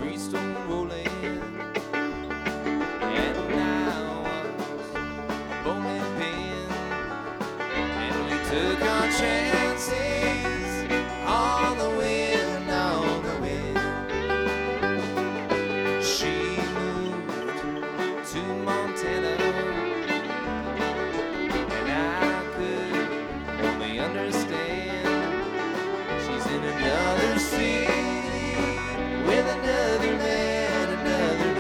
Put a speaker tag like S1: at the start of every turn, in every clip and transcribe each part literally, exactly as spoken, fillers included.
S1: three stone rolling. And I was a bowling pin, and we took our chances on the wind, on the wind. She moved to Montana, and I could only understand she's in another city with another man, another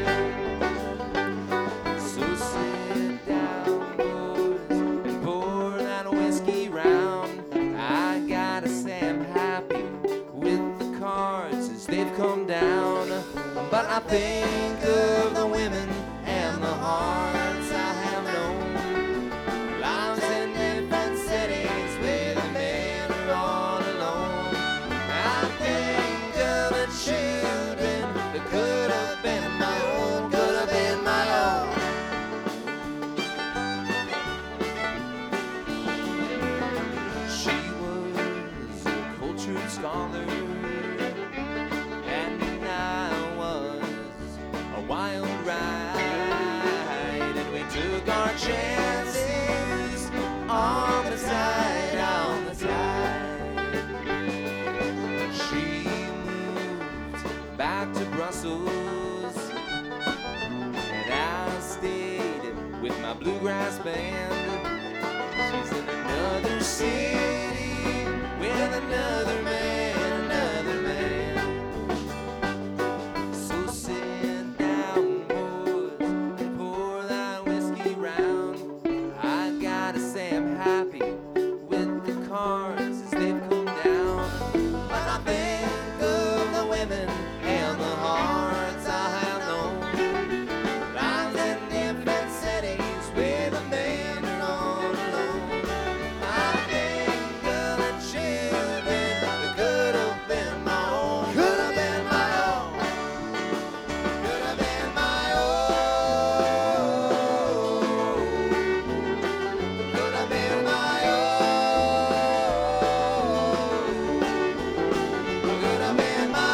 S1: man. So sit down, boys, and pour that whiskey round. I gotta say I'm happy with the cards as they've come down, but I think of the women and the hearts I have known. Lives in different cities where the men are all alone. I think of the children that could have been my own, could have been my own. She was a cultured scholar, and I was a wild ride, and we took our chances on the side, on the side. She moved back to Brussels, and I stayed with my bluegrass band. She's in another city with another man, another man. So sit down, boys, and pour that whiskey round. I gotta say I'm happy with the cards as they've come down, but I think of the women and the hearts I have known. Lives in different cities where the men are all alone. I think of the children that could have been my own, could have been my own, could have been my own, could have been my own, could have been my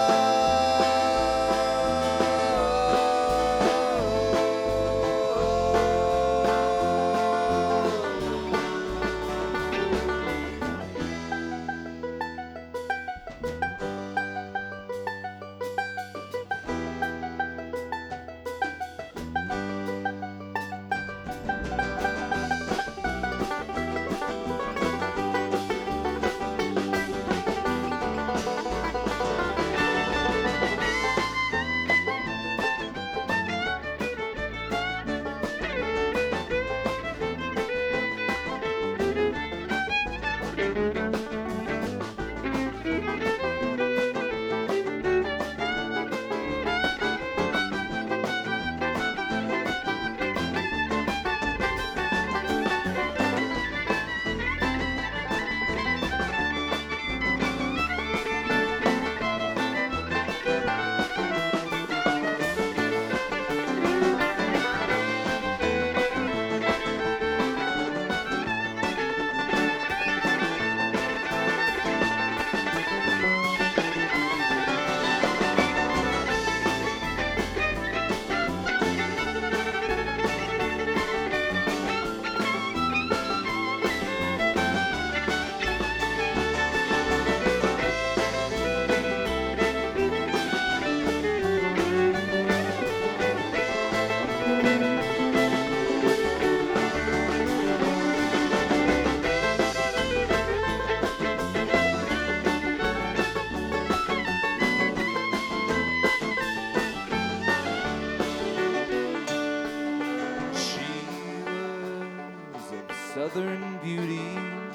S1: Southern beauty,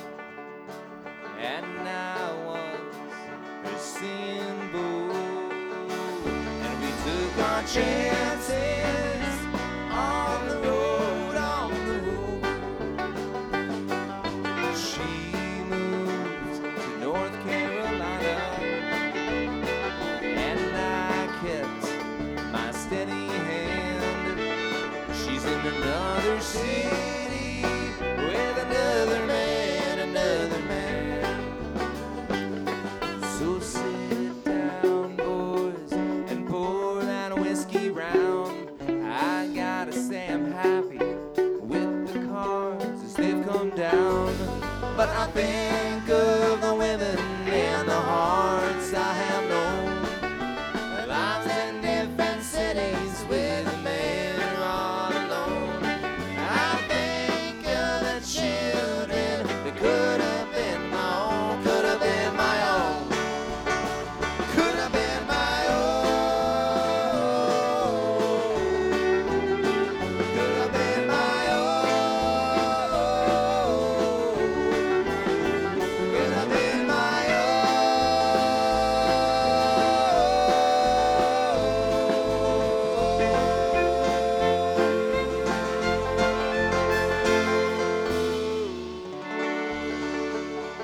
S1: and I was her sin boat, and we took our chances on the road, on the road. She moved to North Carolina, and I kept my steady hand. She's in another city with another man, another man. So sit down, boys, nothing.